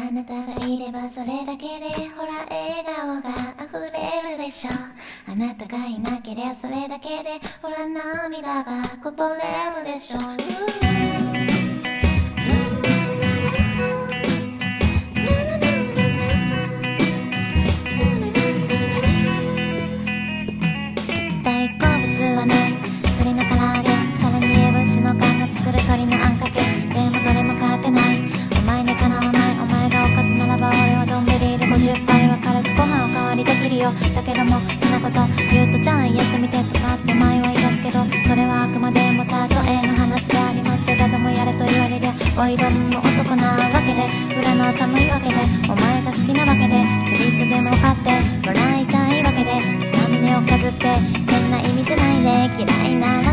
あなたがいればそれだけでほら笑顔が溢れるでしょ。あなたがいなけりゃそれだけでほら涙がこぼれるでしょ。大好物はね鶏の唐揚げ、さらに家うちの缶が作る鶏のあんかけ。でもどれも買ってない、お前にかなわない。お前がおかずならば俺は丼で50杯は軽くご飯おかわりできるよ。だけどもそのこと言うとじゃあやってみてとかって前は言い出すけど、それはあくまでも例えの話でありまして、誰もやれと言われりゃおいどんの男なわけで、裏の寒いわけで、お前が好きなわけで、ちょびっとでも分かってもらいたいわけで、ちなみにおかずって変な意味じゃないで嫌いなら